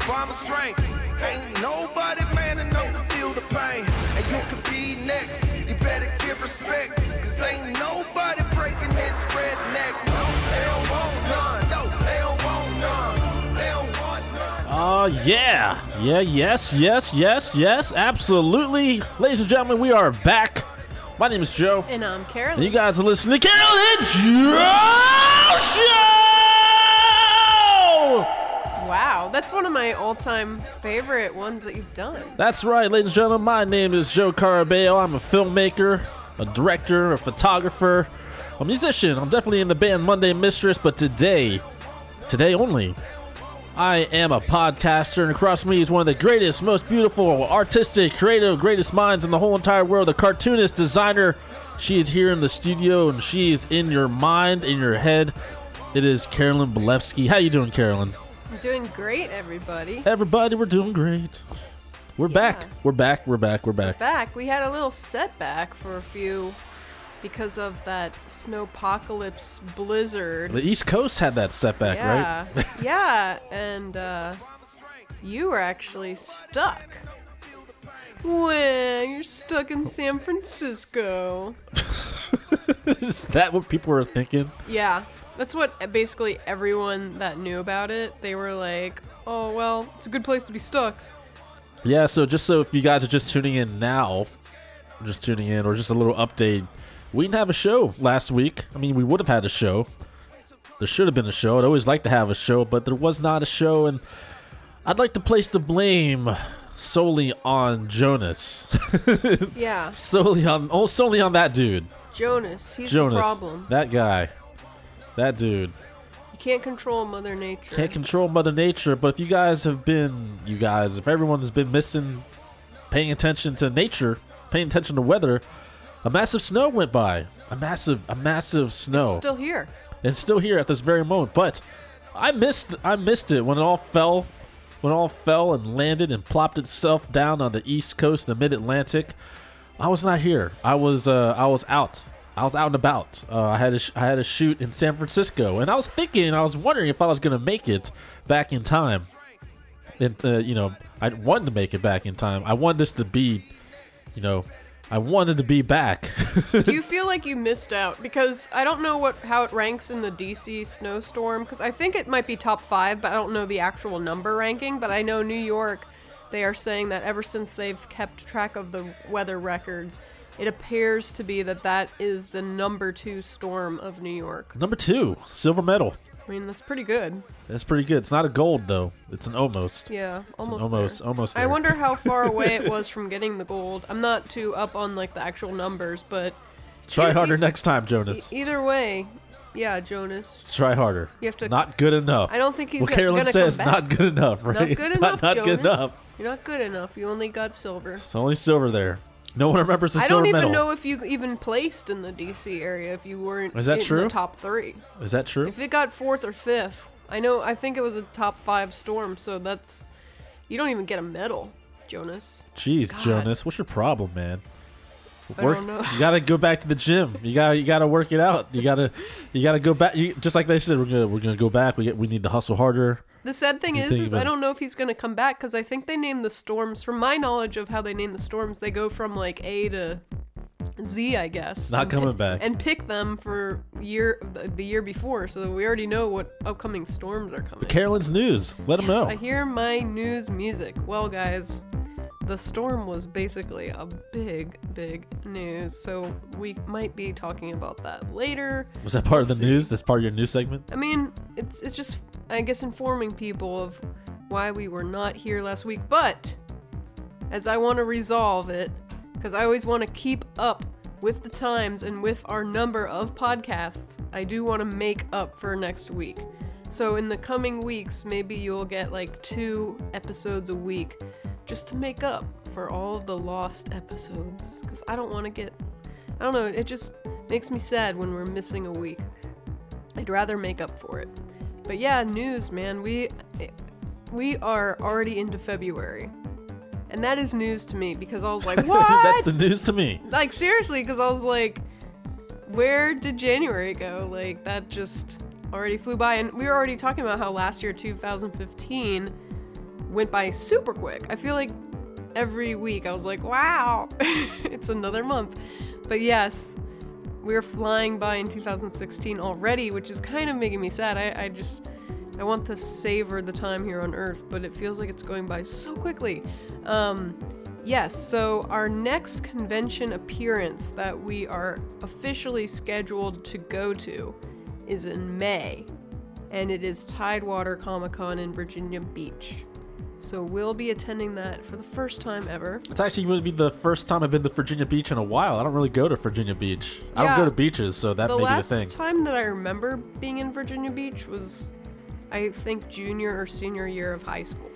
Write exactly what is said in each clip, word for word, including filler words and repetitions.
bomb of strength. Ain't nobody man enough to feel the pain. And you could be next. You better give respect. Cause ain't nobody breaking this redneck. No, they don't want none. No, they don't want none. They don't want none. Oh, uh, yeah. Yeah, yes, yes, yes, yes. Absolutely. Ladies and gentlemen, we are back. My name is Joe. And I'm Carolyn. And you guys are listening to Carolyn and Joe Show! Wow, that's one of my all-time favorite ones that you've done. That's right, ladies and gentlemen. My name is Joe Carabello. I'm a filmmaker, a director, a photographer, a musician. I'm definitely in the band Monday Mistress, but today, today only, I am a podcaster, and across me is one of the greatest, most beautiful, artistic, creative, greatest minds in the whole entire world, the cartoonist, designer. She is here in the studio, and she is in your mind, in your head. It is Carolyn Belevsky. How you doing, Carolyn? I'm doing great, everybody. Everybody, we're doing great. We're Yeah. back. We're back. We're back. We're back. Back. We had a little setback for a few because of that snowpocalypse blizzard. The East Coast had that setback, yeah. right? Yeah, and uh, you were actually stuck. Well, you're stuck in San Francisco. Is that what people were thinking? Yeah. That's what basically everyone that knew about it, they were like, oh, well, it's a good place to be stuck. Yeah, so just so if you guys are just tuning in now, just tuning in, or just a little update, we didn't have a show last week. I mean, we would have had a show. There should have been a show. I'd always like to have a show, but there was not a show, and I'd like to place the blame solely on Jonas. Yeah. solely on, oh, solely on that dude. Jonas, he's Jonas, the problem. that guy. That dude. You can't control Mother Nature. Can't control Mother Nature, but if you guys have been, you guys, if everyone's been missing, paying attention to nature, paying attention to weather, a massive snow went by. A massive, a massive snow. It's still here. It's still here at this very moment, but I missed, I missed it when it all fell, when it all fell and landed and plopped itself down on the East Coast, the Mid-Atlantic. I was not here. I was, uh, I was out. I was out and about. Uh, I had a sh- I had a shoot in San Francisco, and I was thinking, I was wondering if I was gonna make it back in time. And uh, you know, I wanted to make it back in time. I wanted this to be, you know, I wanted to be back. Do you feel like you missed out? Because I don't know what how it ranks in the D C snowstorm, because I think it might be top five, but I don't know the actual number ranking. But I know New York, they are saying that ever since they've kept track of the weather records, it appears to be that that is the number two storm of New York. Number two, silver medal. I mean, that's pretty good. That's pretty good. It's not a gold though. It's an almost. Yeah, It's an almost almost, there. almost. I there. wonder how far away it was from getting the gold. I'm not too up on like the actual numbers, but Try e- harder e- next time, Jonas. e- either way, yeah, Jonas. Try harder. You have to. Not good enough. I don't think he's What go- Carolyn gonna says, come back. not good enough, right? Not good enough, not not good Jonas. enough. You're not good enough. You only got silver. It's only silver there. No one remembers the I silver don't even medal. know if you even placed in the D C area if you weren't Is that in true? the top three. Is that true? If it got fourth or fifth, I know. I think it was a top five storm. So that's you don't even get a medal, Jonas. Jeez, God. Jonas, what's your problem, man? I Work. don't know. You gotta go back to the gym. You gotta, you gotta work it out. You gotta, you gotta go back. You, just like they said, we're gonna, we're gonna go back. We get, we need to hustle harder. The sad thing You is, think is about I it. don't know if he's gonna come back because I think they name the storms. From my knowledge of how they name the storms, they go from like A to Z, I guess. Not and coming pick- back. And pick them for year the the year before, so we already know what upcoming storms are coming. Carolyn's news. Let them Yes, know. I hear my news music. Well, guys, the storm was basically a big, big news, so we might be talking about that later. Was that part of the Let's see. news? That's part of your news segment. I mean, it's it's just, I guess, informing people of why we were not here last week. But as I want to resolve it, because I always want to keep up with the times and with our number of podcasts, I do want to make up for next week. So in the coming weeks, maybe you'll get like two episodes a week just to make up for all of the lost episodes. Because I don't want to get, I don't know, it just makes me sad when we're missing a week. I'd rather make up for it. But yeah, news, man. We we are already into February. And that is news to me because I was like, what? That's the news to me. Like, seriously, because I was like, where did January go? Like, that just already flew by. And we were already talking about how last year, two thousand fifteen, went by super quick. I feel like every week I was like, wow, it's another month. But yes, we're flying by in two thousand sixteen already, which is kind of making me sad. I, I just, I want to savor the time here on Earth, but it feels like it's going by so quickly. Um, yes, so our next convention appearance that we are officially scheduled to go to is in May, and it is Tidewater Comic-Con in Virginia Beach. So we'll be attending that for the first time ever. It's actually going to be the first time I've been to Virginia Beach in a while. I don't really go to Virginia Beach. I Yeah. don't go to beaches, so that The may be the last thing. time that I remember being in Virginia Beach was, I think, junior or senior year of high school.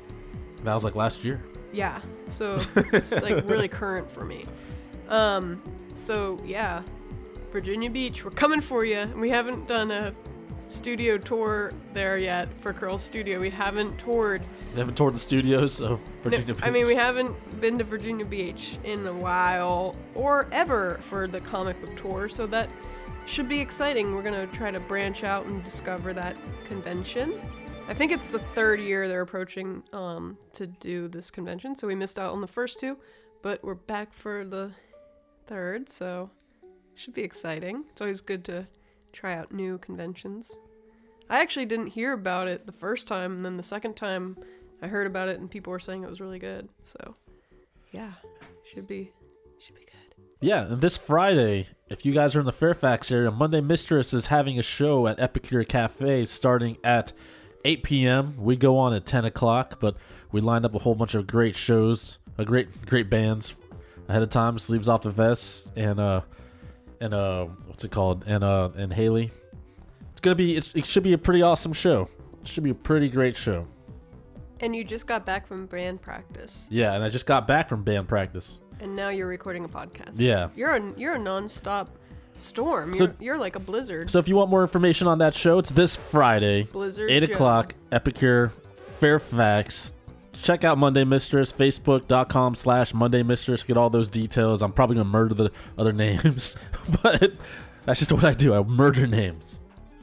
That was like last year. Yeah, so it's like really current for me. Um, so yeah, Virginia Beach, we're coming for you. We haven't done a studio tour there yet for Curl Studio. We haven't toured. They haven't toured the studios of Virginia No, Beach. I mean, we haven't been to Virginia Beach in a while, or ever, for the comic book tour, so that should be exciting. We're going to try to branch out and discover that convention. I think it's the third year they're approaching um, to do this convention, so we missed out on the first two, but we're back for the third, so should be exciting. It's always good to try out new conventions. I actually didn't hear about it the first time, and then the second time I heard about it and people were saying it was really good. So, yeah, should be should be good. Yeah, and this Friday, if you guys are in the Fairfax area, Monday Mistress is having a show at Epicure Cafe starting at eight p.m. We go on at ten o'clock, but we lined up a whole bunch of great shows, a great great bands ahead of time. Sleeves Off the Vest and uh and uh what's it called and uh and Haley. It's gonna be it, it should be a pretty awesome show. It should be a pretty great show. And you just got back from band practice, Yeah, and I just got back from band practice. and now you're recording a podcast. Yeah. You're a you're a nonstop storm. So- You're, you're like a blizzard. So if you want more information on that show, it's this Friday, Blizzard eight Joe. o'clock, Epicure, Fairfax. Check out Monday Mistress, facebook.com slash Monday Mistress. Get all those details. I'm probably going to murder the other names, but that's just what I do. I murder names.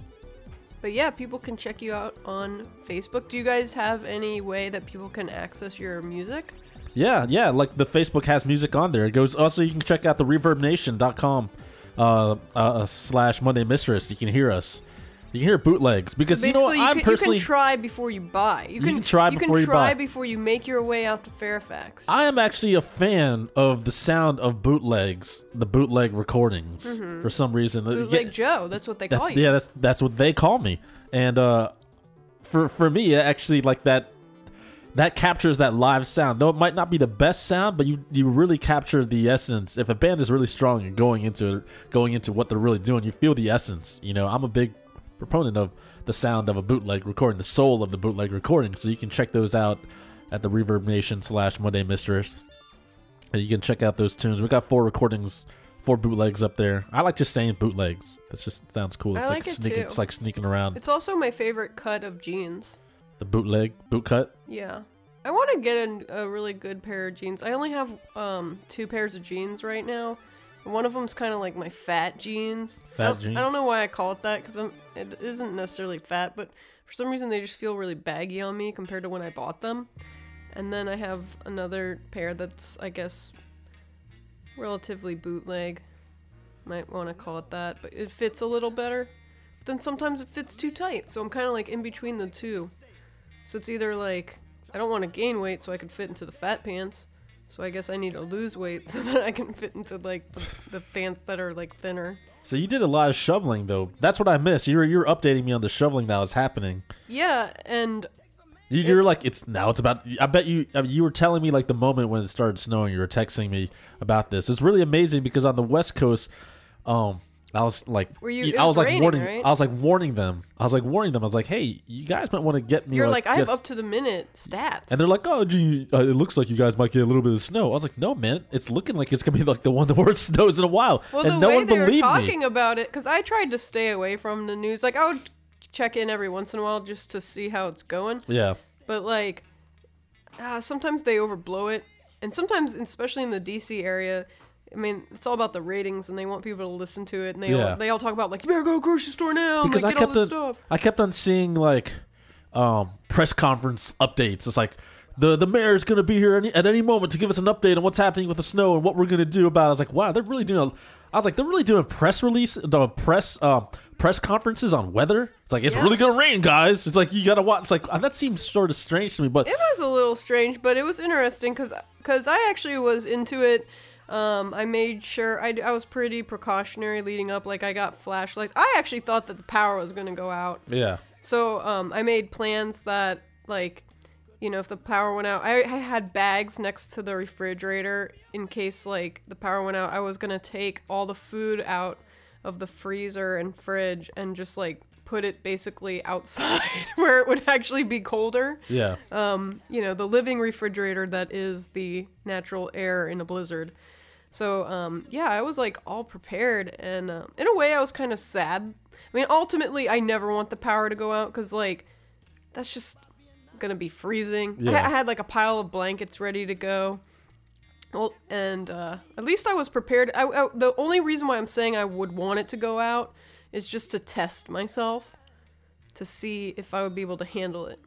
But yeah, people can check you out on Facebook. Do you guys have any way that people can access your music? Yeah, yeah, like the Facebook has music on there. It goes. Also, you can check out the reverb nation dot com uh, uh, slash Monday Mistress. You can hear us. You can hear bootlegs because So you know basically, what? I'm you, can, personally. you can try before you buy. You You can, can try you before can you try buy. before you make your way out to Fairfax. I am actually a fan of the sound of bootlegs, the bootleg recordings. For some reason, You Bootleg get- Joe, that's what they that's call you. yeah, that's that's what they call me. And uh, for for me, actually, like that, that captures that live sound. Though it might not be the best sound, but you you really capture the essence. If a band is really strong and going into it, going into what they're really doing, you feel the essence. You know, I'm a big proponent of the sound of a bootleg recording, the soul of the bootleg recording. So you can check those out at the Reverb Nation slash Monday Mistress. And you can check out those tunes. We got four recordings, four bootlegs up there. I like just saying bootlegs. That just sounds cool. I It's like it sneaking. too. It's like sneaking around. It's also my favorite cut of jeans. The bootleg, boot cut. Yeah. I want to get a, a really good pair of jeans. I only have um, two pairs of jeans right now. One of them's kind of like my fat jeans. Fat I don't, jeans? I don't know why I call it that because it isn't necessarily fat, but for some reason they just feel really baggy on me compared to when I bought them. And then I have another pair that's, I guess, relatively bootleg. Might want to call it that, but it fits a little better. But then sometimes it fits too tight, so I'm kind of like in between the two. So it's either like, I don't want to gain weight so I can fit into the fat pants, so I guess I need to lose weight so that I can fit into like the, the pants that are like thinner. So you did a lot of shoveling, though. That's what I miss. You're you're updating me on the shoveling that was happening. Yeah, and You, you're like it's now. It's about. I bet you. I mean, you were telling me like the moment when it started snowing. You were texting me about this. It's really amazing because on the West Coast, um, I was like, Were you- I it was was like raining, warning. right? I was like warning them. I was like warning them. I was like, hey, you guys might want to get me. you're like, I have get- up to the minute stats. And they're like, oh, gee, uh, it looks like you guys might get a little bit of snow. I was like, no, man, it's looking like it's gonna be like the one the word snows in a while. well, and the no way one they were believed talking me. about it, because I tried to stay away from the news. Like, I would check in every once in a while just to see how it's going. Yeah, But like, uh, sometimes they overblow it, and sometimes, especially in the D C area, I mean, it's all about the ratings, and they want people to listen to it, and they Yeah. all, they all talk about like, you better go to the grocery store now, because and like, I get all kept this on, stuff. I kept on seeing like um, press conference updates. It's like the the mayor is going to be here any, at any moment to give us an update on what's happening with the snow and what we're going to do about it. I was like, wow, they're really doing. A, I was like, they're really doing press release, the press uh, press conferences on weather. It's like it's Yeah. really going to rain, guys. It's like you got to watch. It's like uh, that seems sort of strange to me, but It was a little strange, but it was interesting because I actually was into it. Um, I made sure I, I was pretty precautionary leading up. Like I got flashlights. I actually thought that the power was going to go out. yeah, So um, I made plans that, like, you know, if the power went out, I, I had bags next to the refrigerator in case, like, the power went out. I was going to take all the food out of the freezer and fridge and just, like, put it basically outside where it would actually be colder. yeah, Um, you know, the living refrigerator that is the natural air in a blizzard. So, um, yeah, I was, like, all prepared. And uh, in a way, I was kind of sad. I mean, ultimately, I never want the power to go out because, like, that's just gonna be freezing. Yeah. I, I had, like, a pile of blankets ready to go. Well, and uh, at least I was prepared. I, I, the only reason why I'm saying I would want it to go out is just to test myself to see if I would be able to handle it.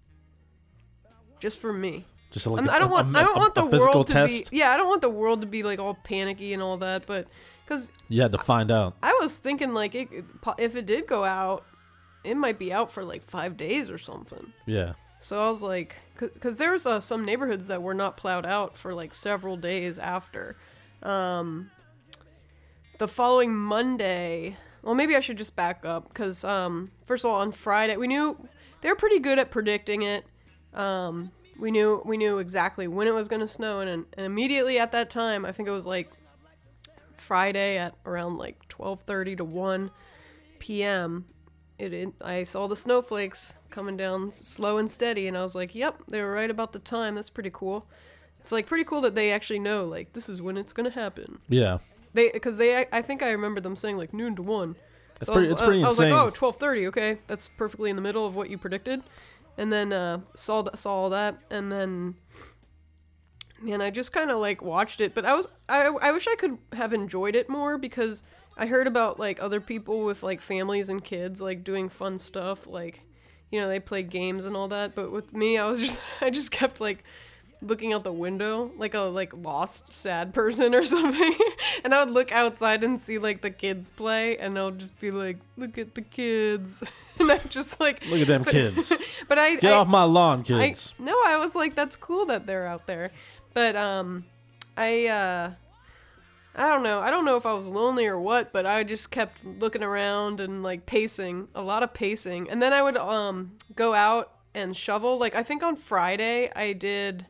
Just for me. just like I'm- a, I don't want. a, I don't a- want the a physical world to test. be. Yeah, I don't want the world to be like all panicky and all that. But because You had to find out. I was thinking like it, if it did go out, it might be out for like five days or something. Yeah, So I was like, because there's uh, some neighborhoods that were not plowed out for like several days after. Um, the following Monday, well, maybe I should just back up because um, first of all, on Friday we knew they were pretty good at predicting it. Um, we knew we knew exactly when it was going to snow, and, and immediately at that time, I think it was like Friday at around like twelve thirty to one p.m. It, it I saw the snowflakes coming down slow and steady, and I was like, "Yep, they were right about the time. That's pretty cool." It's like pretty cool that they actually know like this is when it's gonna happen. yeah. They because they I think I remember them saying like noon to one. It's So pretty- I was, it's pretty I, I was insane. like, oh, twelve thirty, okay, that's perfectly in the middle of what you predicted. And then uh, saw th- saw all that, and then man, I just kind of like watched it, but I was I I wish I could have enjoyed it more because I heard about like other people with like families and kids like doing fun stuff, like you know they play games and all that. But with me, I was just I just kept like looking out the window like a like lost sad person or something, and I would look outside and see like the kids play, and I'll just be like, look at the kids, and I'm just like, Look at them but, kids. But I Get I, off my lawn, I kids. no, I was like, that's cool that they're out there, but um, I uh, I don't know, I don't know if I was lonely or what, but I just kept looking around and like pacing, a lot of pacing, and then I would um go out and shovel. Like I think on Friday I did.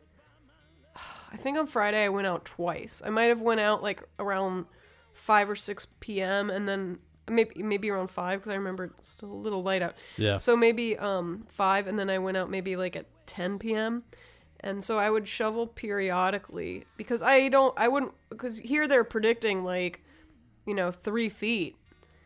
I think on Friday I went out twice. I might have went out like around five or six p.m. and then maybe maybe around five because I remember it's still a little light out. Yeah. So maybe um five, and then I went out maybe like at ten p.m. And so I would shovel periodically because I don't I wouldn't because here they're predicting like you know three feet.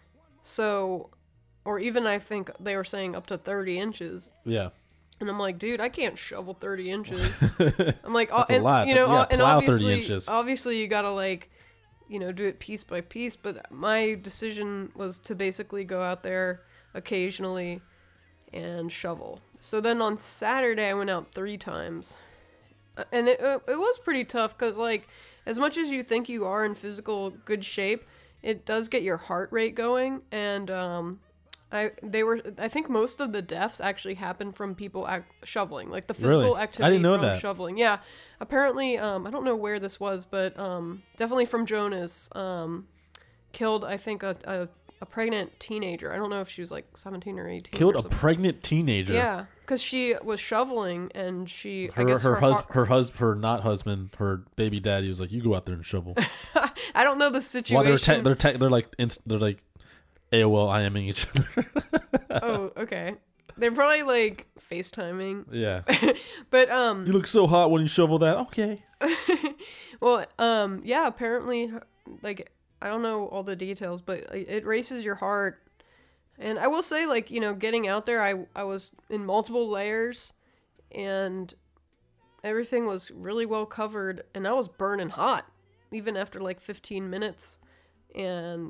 So or even I think they were saying up to thirty inches. Yeah. And I'm like, dude, I can't shovel thirty inches. I'm like, That's a and, lot. you know, You gotta and plow thirty obviously, inches. obviously, you gotta like, you know, do it piece by piece. But my decision was to basically go out there occasionally and shovel. So then on Saturday, I went out three times, Uh, and it uh, it was pretty tough because like, as much as you think you are in physical good shape, it does get your heart rate going, and um. I they were I think most of the deaths actually happened from people ac- shoveling, like the physical Really? I activity didn't know from that. shoveling. Yeah, apparently, um, I don't know where this was, but um, definitely from Jonas, um, killed I think a, a a pregnant teenager. I don't know if she was like seventeen or eighteen. Killed or a something. pregnant teenager. Yeah, because she was shoveling and she I Her guess her her, hus- heart- her husband her not husband her baby daddy was like, you go out there and shovel. I don't know the situation. While they're te- they're te- they're like inst- they're like A O L IMing each other. Oh, okay. They're probably like FaceTiming. Yeah. But um You look so hot when you shovel that. Okay. well, um, yeah, apparently, like, I don't know all the details, but it races your heart. And I will say, like, you know, getting out there, I, I was in multiple layers, and everything was really well covered, and I was burning hot, even after, like, fifteen minutes. And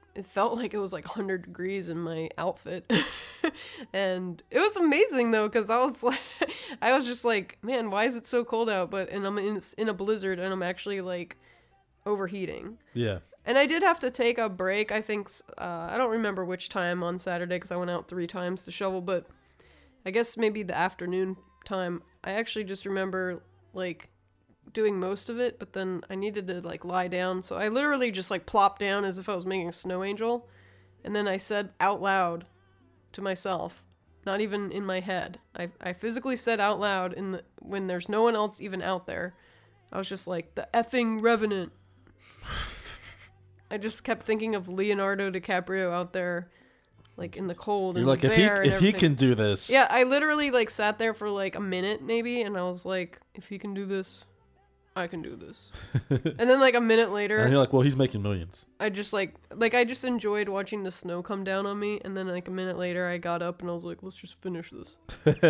it felt like it was like one hundred degrees in my outfit. And it was amazing though, because I was like, I was just like, man, why is it so cold out? But, and I'm in, in a blizzard and I'm actually like overheating. Yeah. And I did have to take a break, I think, uh, I don't remember which time on Saturday because I went out three times to shovel, but I guess maybe the afternoon time. I actually just remember like doing most of it, but then I needed to like lie down. So I literally just like plopped down as if I was making a snow angel. And then I said out loud to myself, not even in my head. I, I physically said out loud in the, when there's no one else even out there. I was just like, the effing Revenant. I just kept thinking of Leonardo DiCaprio out there, like in the cold. You're and like, the if he bear and if he everything. can do this. Yeah, I literally like sat there for like a minute maybe, and I was like, if he can do this, I can do this. And then like a minute later, And you're like, well, he's making millions. I just like like I just enjoyed watching the snow come down on me. And then like a minute later, I got up and I was like, let's just finish this. But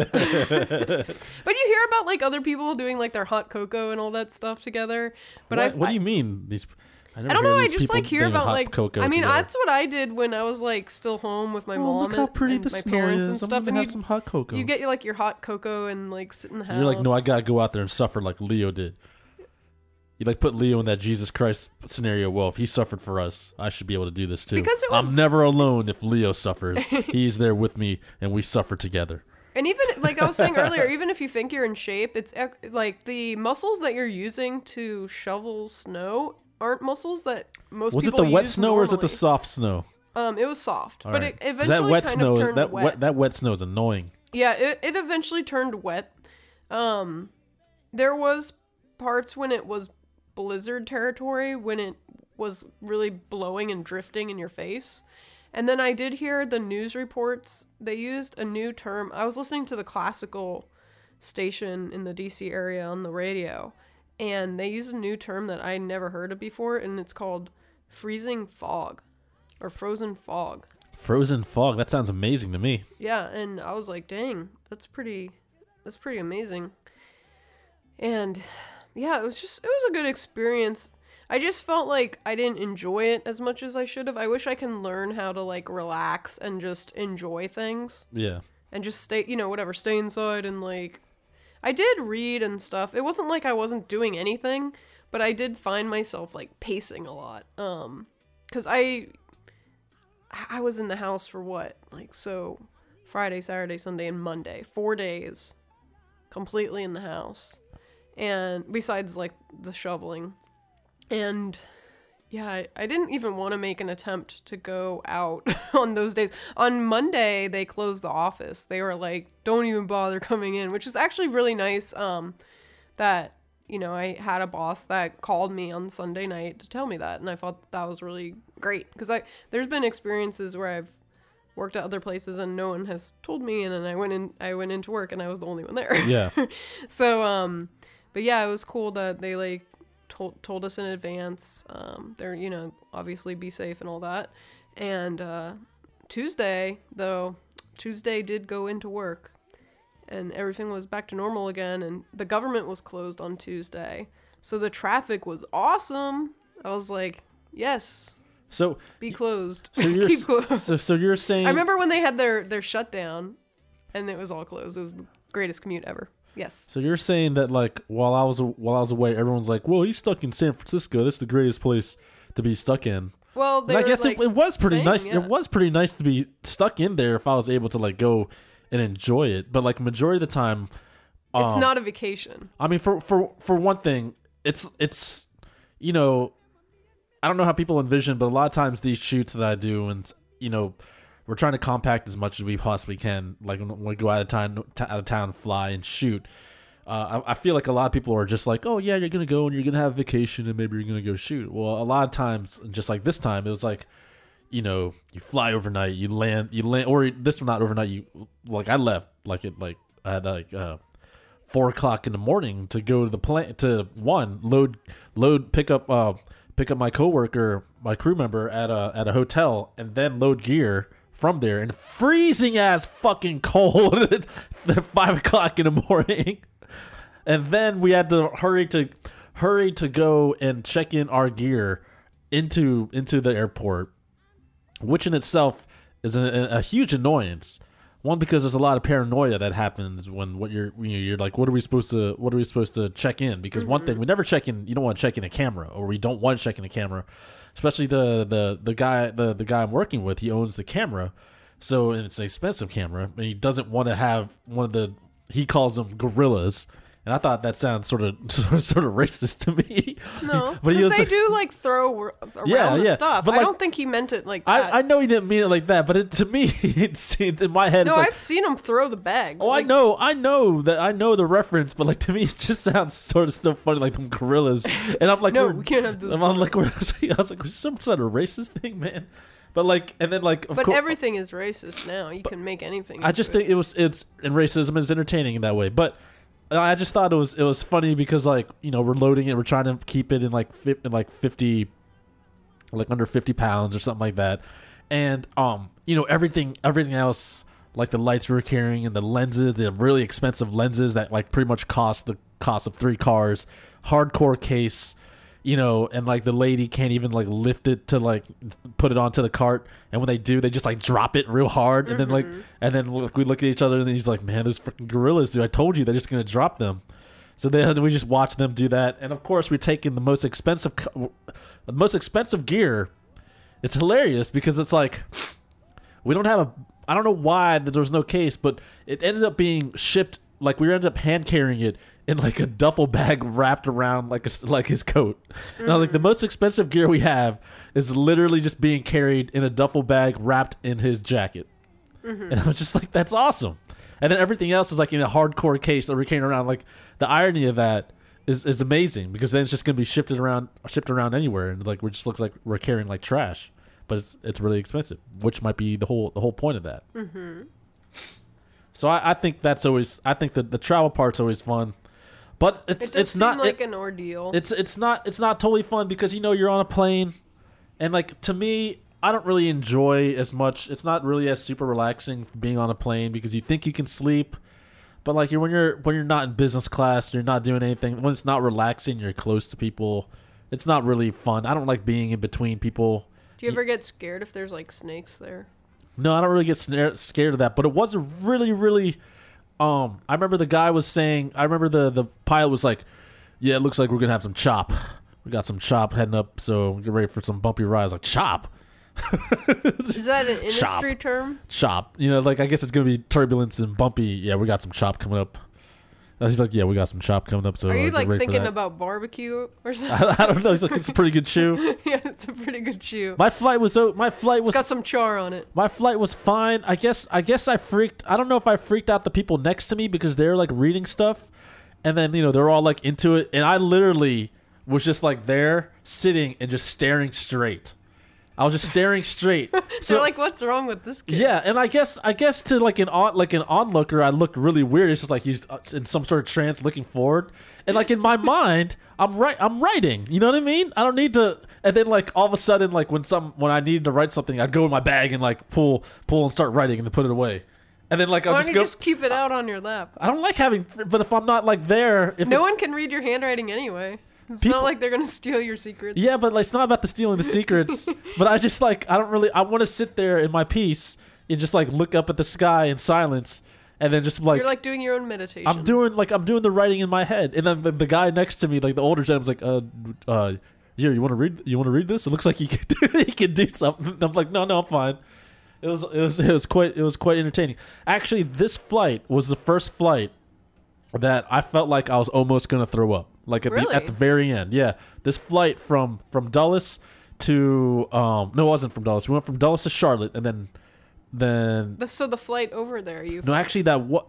you hear about like other people doing like their hot cocoa and all that stuff together. But what, I what do you mean these? I, never I don't hear know. I these just people like hear doing about hot like cocoa I mean together. that's what I did when I was like still home with my Oh, mom look how and, pretty and the my snow parents is. and I'm stuff. gonna And have you some hot cocoa. you get like your hot cocoa and like sit in the house. You're like, no, I gotta go out there and suffer like Leo did. You like put Leo in that Jesus Christ scenario. Well, if he suffered for us, I should be able to do this too. Because it was- I'm never alone if Leo suffers. He's there with me, and we suffer together. And even like I was saying earlier, even if you think you're in shape, it's ec- like the muscles that you're using to shovel snow aren't muscles that most Was it people the wet use snow or is it the normally. soft snow? Um, it was soft, All but right. it 'Cause eventually that wet kind snow, of turned that wet. that wet snow is annoying. Yeah, it it eventually turned wet. Um, there was parts when it was blizzard territory when it was really blowing and drifting in your face. And then I did hear the news reports. They used a new term. I was listening to the classical station in the D C area on the radio, and they used a new term that I never heard of before, and it's called freezing fog or frozen fog. Frozen fog. That sounds amazing to me. Yeah, and I was like, dang, that's pretty that's pretty amazing. And yeah, it was just it was a good experience. I just felt like I didn't enjoy it as much as I should have. I wish I can learn how to like relax and just enjoy things Yeah. and just stay, you know, whatever, stay inside and like I did read and stuff. It wasn't like I wasn't doing anything, but I did find myself like pacing a lot. Um cuz I I was in the house for what? Like so Friday, Saturday, Sunday, and Monday. Four days completely in the house. And besides like the shoveling. And yeah, I, I didn't even want to make an attempt to go out on those days. On Monday, they closed the office. They were like, don't even bother coming in, which is actually really nice. Um, that, you know, I had a boss that called me on Sunday night to tell me that. And I thought that was really great. Because I there's been experiences where I've worked at other places and no one has told me. And then I went in, I went into work and I was the only one there. Yeah. So, um, but yeah, it was cool that they like told told us in advance. Um, they're, you know, obviously be safe and all that. And uh, Tuesday, though, Tuesday did go into work, and everything was back to normal again. And the government was closed on Tuesday, so the traffic was awesome. I was like, yes, So be closed, so you're keep closed. so so you're saying I remember when they had their their shutdown, and it was all closed. It was the greatest commute ever. Yes. So you're saying that like while I was while I was away, everyone's like, "Well, he's stuck in San Francisco. This is the greatest place to be stuck in." Well, they And I were, guess like, it, it was pretty saying, nice. yeah. It was pretty nice to be stuck in there if I was able to like go and enjoy it. But like majority of the time, It's um, not a vacation. I mean, for for for one thing, it's it's you know, I don't know how people envision, but a lot of times these shoots that I do, and you know, we're trying to compact as much as we possibly can. Like when we go out of town, out of town, fly and shoot. Uh, I, I feel like a lot of people are just like, oh yeah, you're gonna go and you're gonna have a vacation and maybe you're gonna go shoot. Well, a lot of times, just like this time, it was like, you know, you fly overnight, you land, you land, or this was not overnight. You like I left like it like I had like uh, four o'clock in the morning to go to the plant to one load load pick up uh pick up my coworker, my crew member at a at a hotel, and then load gear from there in freezing ass fucking cold at five o'clock in the morning. And then we had to hurry to hurry to go and check in our gear into into the airport. which in itself is a, a huge annoyance. One, because there's a lot of paranoia that happens when what you're you're like, what are we supposed to what are we supposed to check in? Because mm-hmm. one thing, we never check in. You don't want to check in a camera, or we don't want to check in a camera, especially the the the guy the the guy I'm working with. He owns the camera, so and it's an expensive camera, and he doesn't want to have one of the he calls them gorillas. And I thought that sounds sort of sort of racist to me. No, because they do like throw around yeah, the yeah. stuff. But I like, don't think he meant it like that. I, I know he didn't mean it like that, but it, to me, it seemed in my head. No, it's like, I've seen him throw the bags. Oh, like, I know, I know that I know the reference, but like to me, it just sounds sort of still funny, like them gorillas. And I'm like, no, we can't have those. I'm like, I was like, was some sort of racist thing, man. But like, and then like, of but course, everything is racist now. You can make anything. I just it. think it was it's and racism is entertaining in that way, but. I just thought it was it was funny because like you know we're loading it, we're trying to keep it in like fi- in like fifty, like under fifty pounds or something like that, and um you know everything everything else like the lights we were carrying and the lenses, the really expensive lenses that like pretty much cost the cost of three cars, hardcore case, you know, and like the lady can't even like lift it to like put it onto the cart, and when they do, they just like drop it real hard, and mm-hmm. then like, and then we look at each other, and he's like, "Man, those freaking gorillas, dude! I told you, they're just gonna drop them." So then we just watch them do that, and of course, we're taking the most expensive, the most expensive gear. It's hilarious because it's like we don't have a. I don't know why there was no case, but it ended up being shipped. Like we ended up hand carrying it in like a duffel bag wrapped around like a, like his coat. Mm-hmm. And I was like, the most expensive gear we have is literally just being carried in a duffel bag wrapped in his jacket. Mm-hmm. And I was just like, that's awesome. And then everything else is like in a hardcore case that we're carrying around. Like the irony of that is, is amazing because then it's just gonna be shipped around shipped around anywhere, and like it just looks like we're carrying like trash, but it's it's really expensive, which might be the whole the whole point of that. Mm-hmm. So I, I think that's always I think that the travel part's always fun. But it's it does it's seem not like it, an ordeal. It's it's not it's not totally fun because you know you're on a plane, and like to me, I don't really enjoy as much. It's not really as super relaxing being on a plane because you think you can sleep, but like you're when you're when you're not in business class, you're not doing anything. When it's not relaxing, you're close to people. It's not really fun. I don't like being in between people. Do you ever get scared if there's like snakes there? No, I don't really get scared scared of that. But it was a really really. Um, I remember the guy was saying, I remember the, the pilot was like, yeah, it looks like we're going to have some chop. We got some chop heading up, so get ready for some bumpy rides. Like, chop? Is that an industry chop. term? Chop. You know, like, I guess it's going to be turbulence and bumpy. Yeah, we got some chop coming up. And he's like, yeah, we got some chop coming up. So are you, uh, like, thinking about barbecue or something? I, I don't know. He's like, it's a pretty good chew. Yeah, it's a pretty good chew. My flight was, my flight was. It's got some char on it. My flight was fine. I guess, I guess I freaked, I don't know if I freaked out the people next to me because they're, like, reading stuff. And then, you know, they're all, like, into it. And I literally was just, like, there, sitting and just staring straight. I was just staring straight. So they're like, what's wrong with this kid? Yeah, and I guess I guess to like an on like an onlooker, I looked really weird. It's just like he's in some sort of trance, looking forward, and like in my mind, I'm right. I'm writing. You know what I mean? I don't need to. And then like all of a sudden, like when some when I needed to write something, I'd go in my bag and like pull pull and start writing and then put it away. And then like I'll Why just don't go. you just keep it out on your lap? I don't like having, but if I'm not like there, if no one can read your handwriting anyway. It's People, not like they're gonna steal your secrets. Yeah, but like, it's not about the stealing the secrets. But I just like I don't really I want to sit there in my peace and just like look up at the sky in silence, and then just like you're like doing your own meditation. I'm doing like I'm doing the writing in my head, and then the, the guy next to me, like the older gentleman's like, uh, uh, yeah, you want to read you want to read this? It looks like he can do he can do something. And I'm like, no, no, I'm fine. It was it was it was quite it was quite entertaining. Actually, this flight was the first flight that I felt like I was almost gonna throw up. Like at really? the at the very end, yeah. This flight from from Dulles to um no, it wasn't from Dulles. We went from Dulles to Charlotte, and then then. So the flight over there, you. No, actually, that what.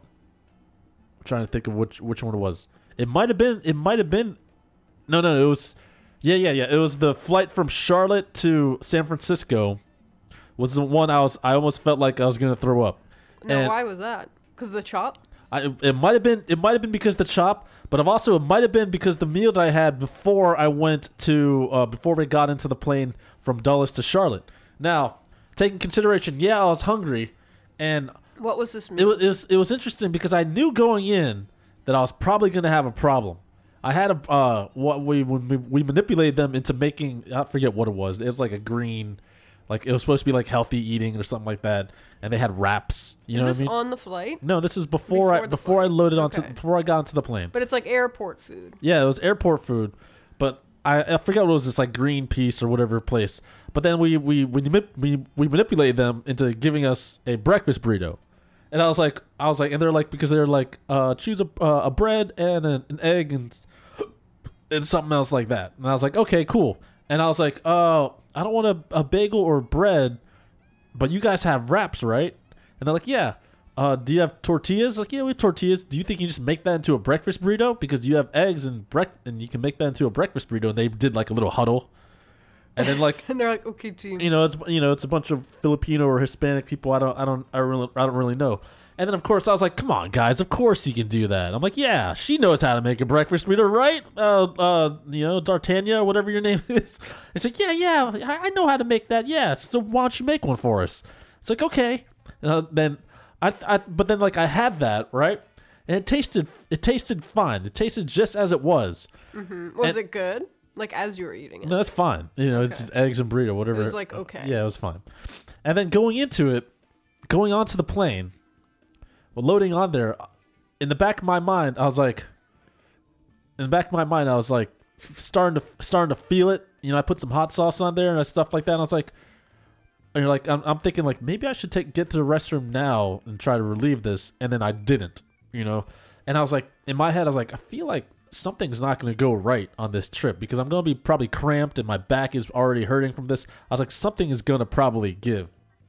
I'm trying to think of which which one it was. It might have been. It might have been. No, no, it was. Yeah, yeah, yeah. It was the flight from Charlotte to San Francisco. Was the one I was. I almost felt like I was gonna throw up. No, and why was that? Because the chop. I, it might have been. It might have been because the chop. But I've also it might have been because the meal that I had before I went to uh, before we got into the plane from Dulles to Charlotte. Now, taking consideration, yeah, I was hungry, and what was this it, meal? it was it was interesting because I knew going in that I was probably going to have a problem. I had a uh, what we when we, we manipulated them into making I forget what it was. It was like a green, Like it was supposed to be like healthy eating or something like that, and they had wraps. You Is know this what I mean? on the flight? No, this is before, I Before the before I flight. loaded onto Okay. before I got onto the plane. But it's like airport food. Yeah, it was airport food, but I, I forgot what it was. This like Greenpeace or whatever place. But then we we we manip- we, we manipulated them into giving us a breakfast burrito, and I was like I was like, and they're like because they're like uh, choose a uh, a bread and a, an egg and and something else like that. And I was like, okay, cool. And I was like, uh, I don't want a, a bagel or bread, but you guys have wraps, right? And they're like, yeah. Uh, do you have tortillas? Like, yeah, we have tortillas. Do you think you just make that into a breakfast burrito? Because you have eggs and brec- and you can make that into a breakfast burrito. And they did like a little huddle. And then like, And they're like, okay, team. you know, it's you know, it's a bunch of Filipino or Hispanic people. I don't, I don't, I really, I don't really know. And then of course I was like, come on, guys, of course you can do that. I'm like, yeah, she knows how to make a breakfast burrito, right? Uh, uh, you know, D'Artagnan, whatever your name is. It's like, yeah, yeah, I, I know how to make that. Yeah, so why don't you make one for us? It's like, okay. And uh, then I, I, but then like I had that right, and it tasted, it tasted fine. It tasted just as it was. Mm-hmm. Was and- it good? Like as you were eating it? No, that's fine. You know, it's Okay. just eggs and burrito, whatever. It was like, okay. Yeah, it was fine. And then going into it, going onto the plane, well, loading on there, in the back of my mind, I was like, in the back of my mind, I was like, f- starting to starting to feel it. You know, I put some hot sauce on there and stuff like that. And I was like, and you're like, I'm, I'm thinking like maybe I should take get to the restroom now and try to relieve this. And then I didn't. You know, and I was like, in my head, I was like, I feel like something's not going to go right on this trip because I'm going to be probably cramped and my back is already hurting from this. I was like, something is going to probably give,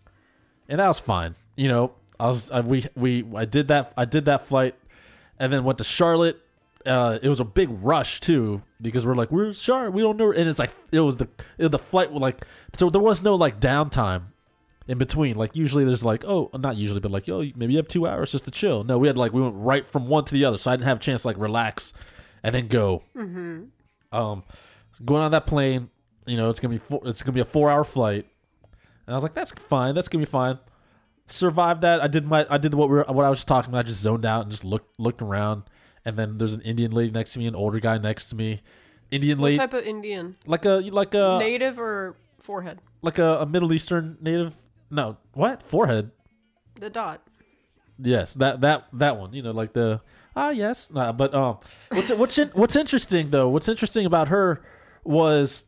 and that was fine. You know, I was I, we we I did that I did that flight, and then went to Charlotte. Uh, it was a big rush too because we're like, where's Charlotte? We don't know, and it's like it was the it was the flight was like so there was no like downtime in between. Like usually there's like, oh, not usually, but like, oh, maybe you have two hours just to chill. No, we had like we went right from one to the other, so I didn't have a chance to like relax and then go. Mm-hmm. Um, going on that plane, you know, it's gonna be four, it's gonna be a four hour flight, and I was like, that's fine, that's gonna be fine. Survived that. I did my I did what we were, what I was just talking about. I just zoned out and just looked looked around, and then there's an Indian lady next to me, an older guy next to me. Indian What lady, type of Indian? like a like a Native or forehead? like a, a Middle Eastern native. No, what forehead? The dot. Yes, that that that one. You know, like the ah yes. Nah, but um, what's what's in, what's interesting though? What's interesting about her was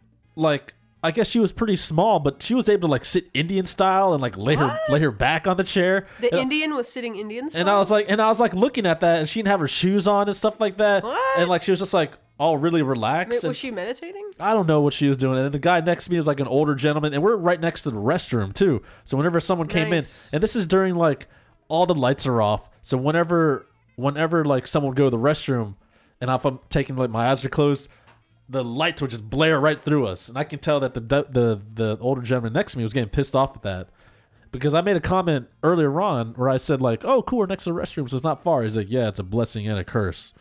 like I guess she was pretty small, but she was able to like sit Indian style and like lay her What? lay her back on the chair. The and, Indian was sitting Indian style? and I was like, and I was like looking at that, and she didn't have her shoes on and stuff like that, What? and like she was just like all really relaxed. Wait, and was she meditating? I don't know what she was doing. And the guy next to me was like an older gentleman, and we're right next to the restroom too. So whenever someone came Nice. in, and this is during like all the lights are off. So whenever whenever like someone would go to the restroom, and if I'm taking like my eyes are closed, the lights would just blare right through us. And I can tell that the the the older gentleman next to me was getting pissed off at that. Because I made a comment earlier on where I said like, "Oh, cool, we're next to the restroom, so it's not far." He's like, "Yeah, it's a blessing and a curse."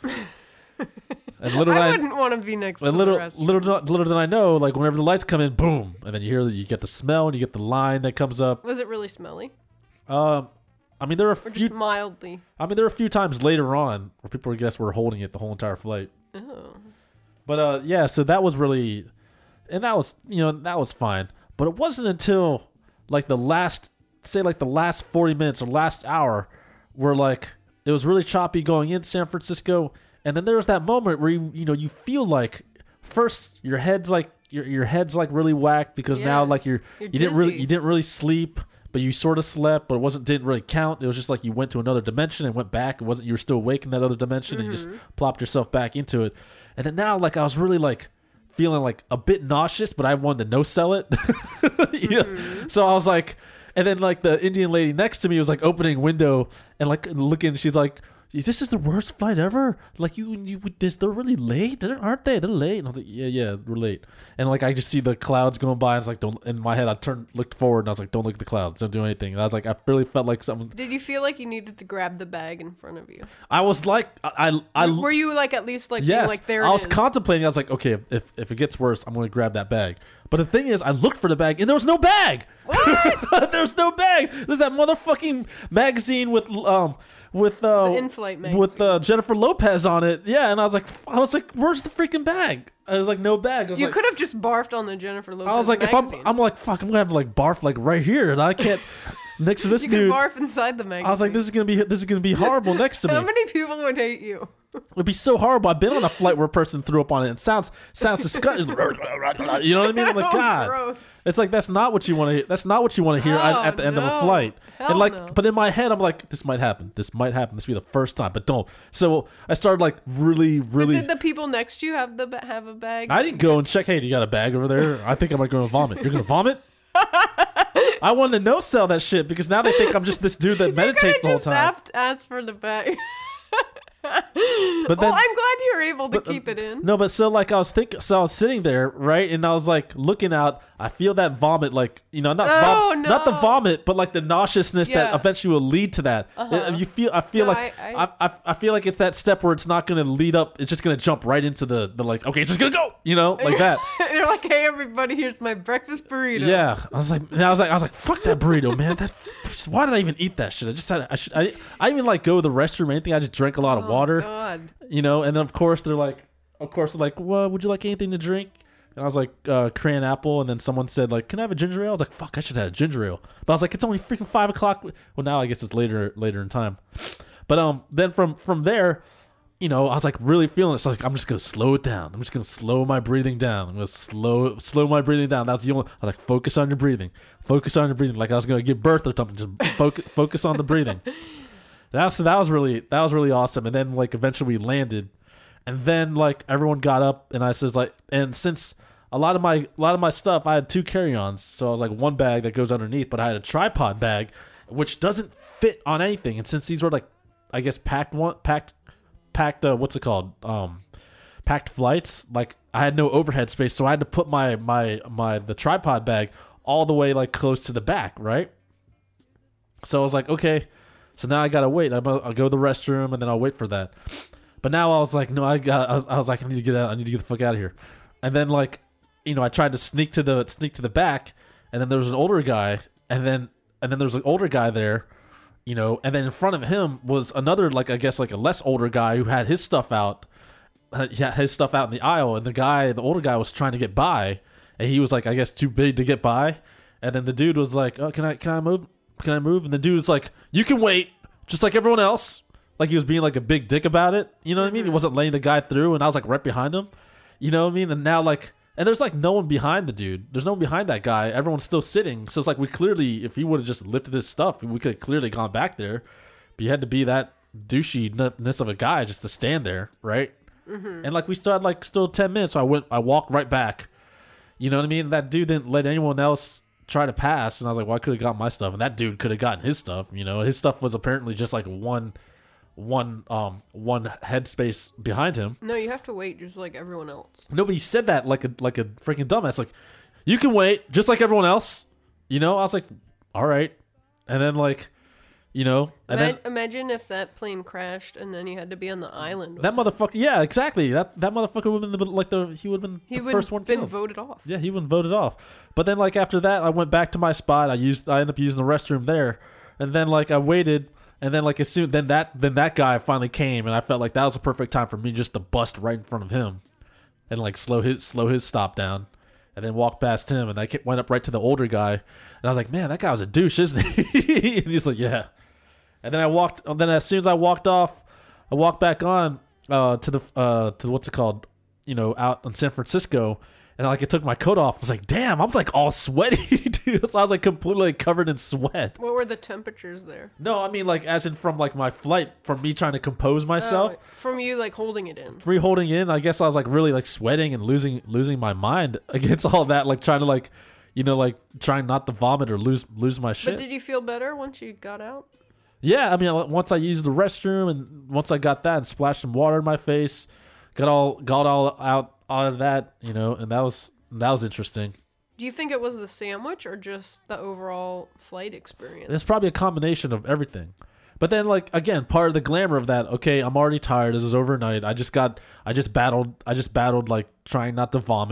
And little did I I, wouldn't want to be next to and the little, rest. little, did- little did I know, like whenever the lights come in, boom, and then you hear that you get the smell and you get the line that comes up. Was it really smelly? Um, I mean there are a Or few. just mildly? I mean there are a few times later on where people I guess were holding it the whole entire flight. Oh. But uh, yeah, so that was really, and that was you know that was fine. But it wasn't until like the last, say like the last forty minutes or last hour, where like it was really choppy going in San Francisco, and then there was that moment where you you know you feel like first your head's like your your head's like really whacked because Yeah. now like you're, You're you didn't really dizzy. you didn't really sleep. But you sort of slept, but it wasn't didn't really count. It was just like you went to another dimension and went back. It wasn't you were still awake in that other dimension and you just plopped yourself back into it. And then now, like I was really like feeling like a bit nauseous, but I wanted to no sell it. You know? So I was like, and then like the Indian lady next to me was like opening window and like looking. She's like, "This is the worst flight ever. Like you, you, this they're really late, aren't they? They're late." And I was like, "Yeah, yeah, we're late." And like I just see the clouds going by. And it's like, don't. In my head, I turned, looked forward, and I was like, "Don't look at the clouds. Don't do anything." And I was like, I really felt like something. Did you feel like you needed to grab the bag in front of you? I was like, I, I, I Were you like at least like being yes. like there? I it was is? contemplating. I was like, okay, if if it gets worse, I'm going to grab that bag. But the thing is, I looked for the bag and there was no bag. What? There's no bag. There's that motherfucking magazine with um with uh The in-flight magazine. with uh, Jennifer Lopez on it. Yeah, and I was like, I was like, where's the freaking bag? I was like, no bag. I was You like, could have just barfed on the Jennifer Lopez I was like, magazine. if I'm, I'm like, fuck, I'm gonna have to like barf like right here, and I can't next to this you dude. could barf inside the magazine. I was like, this is gonna be this is gonna be horrible next to me. How many people would hate you? It'd be so horrible. I've been on a flight where a person threw up on it. It sounds sounds disgusting. You know what I mean? I'm like, Oh, God. gross. It's like that's not what you want to. That's not what you want to hear at, Oh, at the end of a no. flight. Hell and like, no. but in my head, I'm like, this might happen. This might happen. This will be the first time, but don't. So I started like really, really. Did the people next to you have the ba- have a bag? I didn't go and check. Hey, do you got a bag over there? I think I might go to vomit. You're gonna vomit? I wanted to no sell that shit because now they think I'm just this dude that meditates the whole just time. asked, asked for the bag. But Well, then, I'm glad you were able to but, uh, keep it in. No, but so like I was thinking, so I was sitting there, right, and I was like looking out. I feel that vomit, like you know, not Oh, vom- not the no. vomit, but like the nauseousness that Yeah. eventually will lead to that. Uh-huh. You feel, I feel No, like I- I, I- I, I feel like it's that step where it's not going to lead up. It's just going to jump right into the the like, okay, it's just gonna go, you know, like that. You're like, hey, everybody, here's my breakfast burrito. Yeah, I was like, and I was like, I was like, fuck that burrito, man. That, why did I even eat that shit? I just had, I should, I, I didn't even like go to the restroom or anything. I just drank a lot of Oh, water. God. You know, and then of course they're like, of course they're like, well, would you like anything to drink? And I was like, uh, crayon apple. And then someone said like, can I have a ginger ale? I was like, fuck, I should have a ginger ale. But I was like, it's only freaking five o'clock. Well, now I guess it's later, later in time. But um, then from from there, you know, I was like really feeling it. So I was like, I'm just gonna slow it down. I'm just gonna slow my breathing down. I'm gonna slow slow my breathing down. That's the only. I was like, focus on your breathing. Focus on your breathing. Like I was gonna give birth or something. Just focus focus on the breathing. That's that was really that was really awesome. And then like eventually we landed, and then like everyone got up, and I says like, and since a lot of my a lot of my stuff, I had two carry-ons, so I was like one bag that goes underneath, but I had a tripod bag, which doesn't fit on anything. And since these were like, I guess packed one packed packed uh, what's it called um packed flights, like I had no overhead space, so I had to put my my my the tripod bag all the way like close to the back, right? So I was like, okay. So now I gotta wait. I'm, I'll go to the restroom and then I'll wait for that. But now I was like, no, I got. I was, I was like, I need to get out. I need to get the fuck out of here. And then like, you know, I tried to sneak to the sneak to the back, and then there was an older guy, and then and then there was an older guy there, you know, and then in front of him was another like I guess like a less older guy who had his stuff out, uh, yeah, his stuff out in the aisle, and the guy, the older guy, was trying to get by, and he was like, I guess too big to get by, and then the dude was like, oh, can I can I move? Can I move? And the dude was like, you can wait, just like everyone else. Like he was being like a big dick about it. You know what I mean? He wasn't letting the guy through, and I was like right behind him. You know what I mean? And now like, and there's like no one behind the dude. There's no one behind that guy. Everyone's still sitting. So it's like we clearly, if he would have just lifted his stuff, we could have clearly gone back there. But you had to be that douchiness of a guy just to stand there, right? Mm-hmm. And like we still had like still ten minutes. So I went, I walked right back. You know what I mean? That dude didn't let anyone else try to pass, and I was like, well, I could have got my stuff, and that dude could have gotten his stuff. You know, his stuff was apparently just like one, one, um, one headspace behind him. No, you have to wait just like everyone else. Nobody said that like a like a freaking dumbass. Like, you can wait just like everyone else. You know, I was like, all right, and then like, you know, and Ima- then imagine if that plane crashed and then you had to be on the island. that with him. motherfucker. Yeah, exactly. That that motherfucker would have been the, like the he would have been He the would first one have been killed. voted off. Yeah, he wouldn't voted off. But then like after that, I went back to my spot. I used I ended up using the restroom there, and then like I waited, and then like as soon then that then that guy finally came, and I felt like that was a perfect time for me just to bust right in front of him, and like slow his slow his stop down, and then walk past him, and I ke- went up right to the older guy, and I was like, man, that guy was a douche, isn't he? And he's like, yeah. And then I walked. And then as soon as I walked off, I walked back on uh, to the uh, to what's it called, you know, out in San Francisco, and like I took my coat off. I was like, damn, I'm like all sweaty, dude. So I was like completely like, covered in sweat. What were the temperatures there? No, I mean like as in from like my flight, from me trying to compose myself, Oh, from you like holding it in. free holding in. I guess I was like really like sweating and losing losing my mind against all that, like trying to like, you know, like trying not to vomit or lose lose my shit. But did you feel better once you got out? Yeah, I mean, once I used the restroom and once I got that and splashed some water in my face, got all got all out out of that, you know, and that was that was interesting. Do you think it was the sandwich or just the overall flight experience? And it's probably a combination of everything. But then, like again, part of the glamour of that. Okay, I'm already tired. This is overnight. I just got, I just battled, I just battled like trying not to vomit.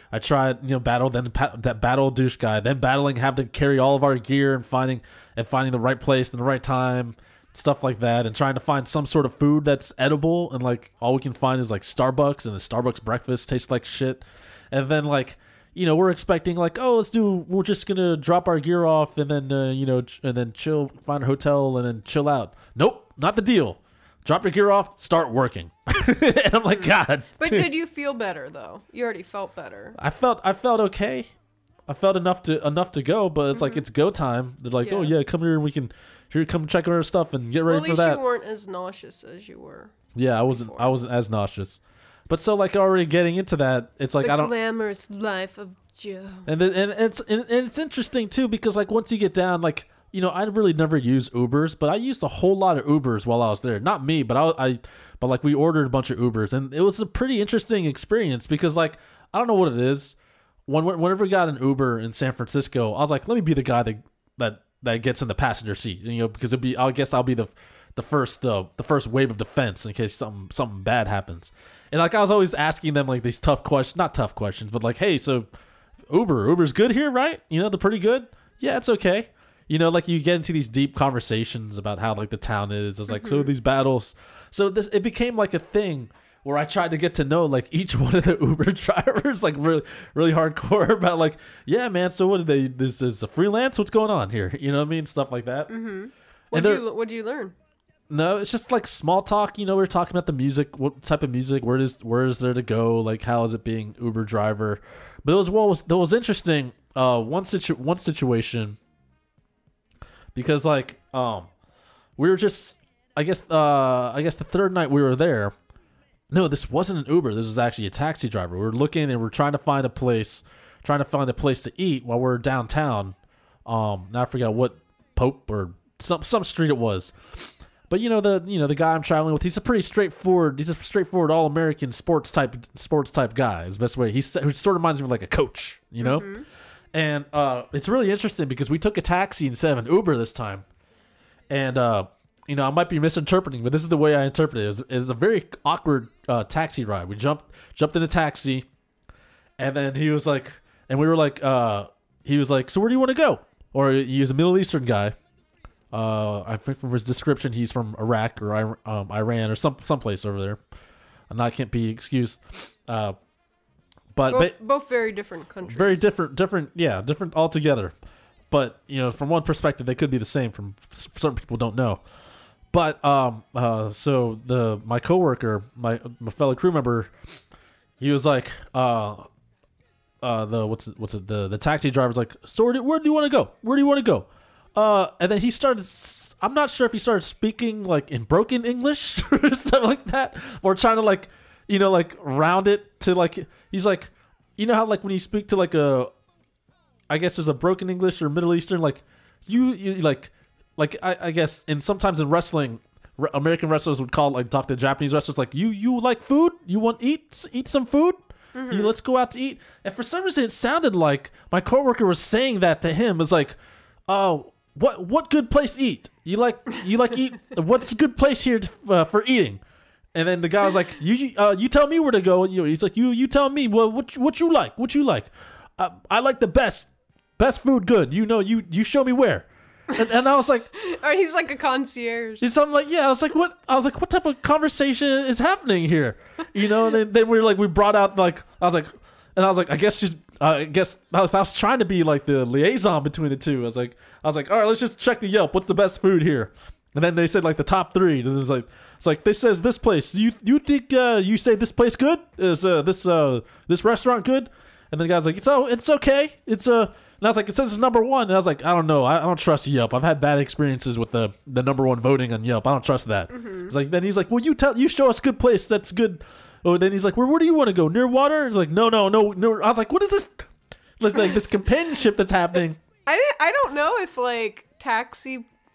I tried, you know, battle, then pa- that battle douche guy, then battling, having to carry all of our gear and finding and finding the right place and the right time, stuff like that, and trying to find some sort of food that's edible, and like all we can find is like Starbucks, and the Starbucks breakfast tastes like shit. And then like, you know, we're expecting like, oh, let's do, we're just gonna drop our gear off and then uh, you know, ch- and then chill, find a hotel and then chill out. Nope, not the deal. Drop your gear off, start working. And I'm like, God. But dude. did you feel better though? You already felt better. I felt I felt okay. I felt enough to enough to go, but it's mm-hmm. like it's go time. They're like, yeah. oh yeah, come here and we can here come check on our stuff and get ready well, at for least that. you weren't as nauseous as you were. Yeah, I wasn't before. I wasn't as nauseous. But so like already getting into that, it's like the I don't glamorous life of Joe. And then, and it's and, and it's interesting too because like once you get down, like, you know, I really never used Ubers, but I used a whole lot of Ubers while I was there. Not me, but I, I but like we ordered a bunch of Ubers, and it was a pretty interesting experience because like I don't know what it is. When whenever we got an Uber in San Francisco, I was like, let me be the guy that that, that gets in the passenger seat, you know, because it'd be I guess I'll be the the first uh, the first wave of defense in case something something bad happens. And like I was always asking them like these tough questions, not tough questions, but like, hey, so Uber, Uber's good here, right? You know, they're pretty good. Yeah, it's okay. You know, like you get into these deep conversations about how like the town is. It's like, mm-hmm. so these battles. So this, it became like a thing where I tried to get to know like each one of the Uber drivers, like really, really hardcore about like, yeah, man. So what did they, this is a freelance. What's going on here? You know what I mean? Stuff like that. Mm-hmm. What did you, what'd you learn? No, it's just like small talk. You know, we we're talking about the music, what type of music, where is, where is there to go? Like, how is it being Uber driver? But it was, what was, that was interesting. Uh, one situ, one situation, because like, um, we were just, I guess, uh, I guess the third night we were there. No, this wasn't an Uber. This was actually a taxi driver. We were looking and we're trying to find a place, trying to find a place to eat while we're downtown. Um, now I forgot what Pope or some some street it was. But you know the you know the guy I'm traveling with, he's a pretty straightforward. He's a straightforward all American sports type sports type guy. Is the best way. He sort of reminds me of like a coach, you know. Mm-hmm. And uh, it's really interesting because we took a taxi instead of an Uber this time, and uh, you know I might be misinterpreting, but this is the way I interpret it. It was, it was a very awkward uh, taxi ride. We jumped jumped in the taxi, and then he was like, and we were like, uh, he was like, so where do you want to go? Or he was a Middle Eastern guy. Uh, I think from his description, he's from Iraq or um, Iran or some someplace over there. And that can't be excused. Uh, but both, but both very different countries. Very different, different, yeah, different altogether. But you know, from one perspective, they could be the same. From certain people, don't know. But um, uh, so the my coworker, my my fellow crew member, he was like, uh, uh, the what's it, what's it, the the taxi driver's like, so where do, where do you want to go? Where do you want to go? Uh, and then he started, I'm not sure if he started speaking like in broken English or something like that, or trying to like, you know, like round it to like, he's like, you know how like when you speak to like a, I guess there's a broken English or Middle Eastern, like you, you like, like I, I guess, and sometimes in wrestling, re- American wrestlers would call like talk to Japanese wrestlers like, you, you like food? You want to eat, eat some food? Mm-hmm. You, let's go out to eat. And for some reason it sounded like my coworker was saying that to him. It's like, oh, What what good place to eat? You like you like eat? What's a good place here to, uh, for eating? And then the guy was like, "You uh, you tell me where to go." You know, he's like, "You you tell me what what what you like? What you like? Uh, I like the best best food. Good. You know you you show me where." And, and I was like, or he's like a concierge. He's something like, yeah. I was like, what? I was like, what type of conversation is happening here? You know. And then, then we were like, we brought out like, I was like, and I was like, I guess just. Uh, I guess I was, I was trying to be like the liaison between the two. I was like, I was like, all right, let's just check the Yelp. What's the best food here? And then they said like the top three. And it's like, it's like this says this place. You you think uh, you say this place good? Is uh, this uh this restaurant good? And then the guy's like, it's oh it's okay. It's uh. And I was like, it says it's number one. And I was like, I don't know. I, I don't trust Yelp. I've had bad experiences with the the number one voting on Yelp. I don't trust that. Mm-hmm. It's like then he's like, well, you tell you show us good place that's good. Oh, then he's like, well, where do you want to go? Near water? He's like, no, no, no, no. I was like, what is this? It's like this companionship that's happening. I didn't, I don't know if like taxi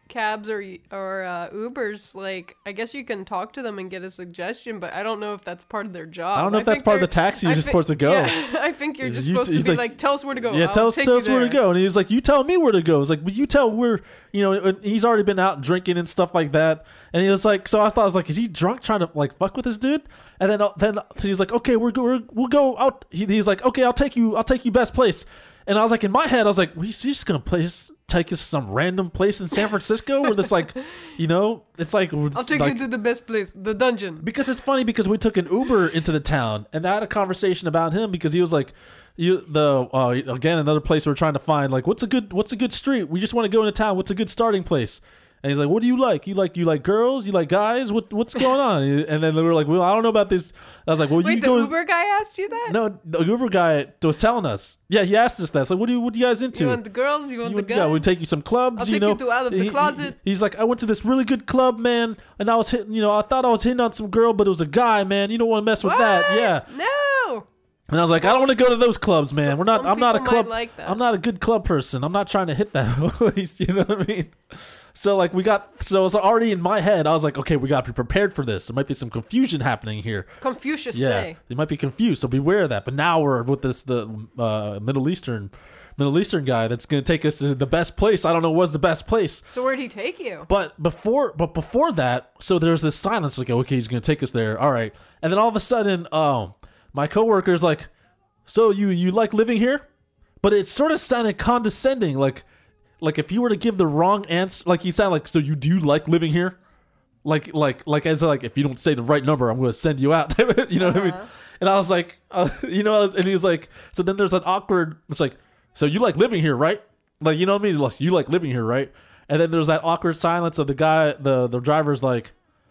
cabs or or uh, Ubers, like I guess you can talk to them and get a suggestion, but I don't know if that's part of their job. I don't know if that's think part of the they're- taxi you're I just thi- supposed to go. Yeah, I think you're just You- supposed to he's be like- like, tell us where to go. Yeah, I'll tell us, take tell you us where to there." go. And he was like, you tell me where to go. It's like, but you tell where, you know, and he's already been out drinking and stuff like that. And he was like, so I thought, I was like, is he drunk trying to like fuck with this dude? And then, then he's like, okay, we're, go- we're we'll go out. He, he's like, okay, I'll take you, I'll take you best place. And I was like, in my head, I was like, well, he's just gonna place, take us some random place in San Francisco where this like, you know, it's like, I'll take like, you to the best place, the dungeon. because it's funny because we took an Uber into the town and I had a conversation about him because he was like, you the uh, again another place we're trying to find like what's a good what's a good street, we just want to go into town, what's a good starting place. And he's like, what do you like? You like you like girls? You like guys? What what's going on? And then they were like, well, I don't know about this. I was like, well, you Wait, the go. Uber guy asked you that? No, the Uber guy was telling us. Yeah, he asked us that. It's like, what do you what are you guys into? You want the girls? You want You the would- guys? yeah, we'd take you some clubs. I'll you take know, you to out of the He- he- closet. he's like, I went to this really good club, man, and I was hitting. You know, I thought I was hitting on some girl, but it was a guy, man. You don't want to mess with What? that. Yeah. No. And I was like, I don't want to go to those clubs, man. Some- We're not. some I'm not a people club. might like that. I'm not a good club person. I'm not trying to hit that place. You know what I mean? So like we got. So it's already in my head. I was like, okay, we got to be prepared for this. There might be some confusion happening here. Confucius Yeah, say. they might be confused. So beware of that. But now we're with this the uh, Middle Eastern, Middle Eastern guy that's going to take us to the best place. I don't know what's the best place. So where'd he take you? But before, but before that, so there's this silence. Like, okay, he's gonna take us there. All right, and then all of a sudden, um, my coworker's like, "So you you like living here?" But it sort of sounded condescending, like, like if you were to give the wrong answer, like he sounded like, "So you do like living here?" Like, like, like as like if you don't say the right number, I'm gonna send you out. You know what I mean? Uh-huh. And I was like, uh, you know, and he was like, so then there's an awkward. It's like, so you like living here, right? Like, you know what I mean? Like, you like living here, right? And then there's that awkward silence of the guy, the the driver's like,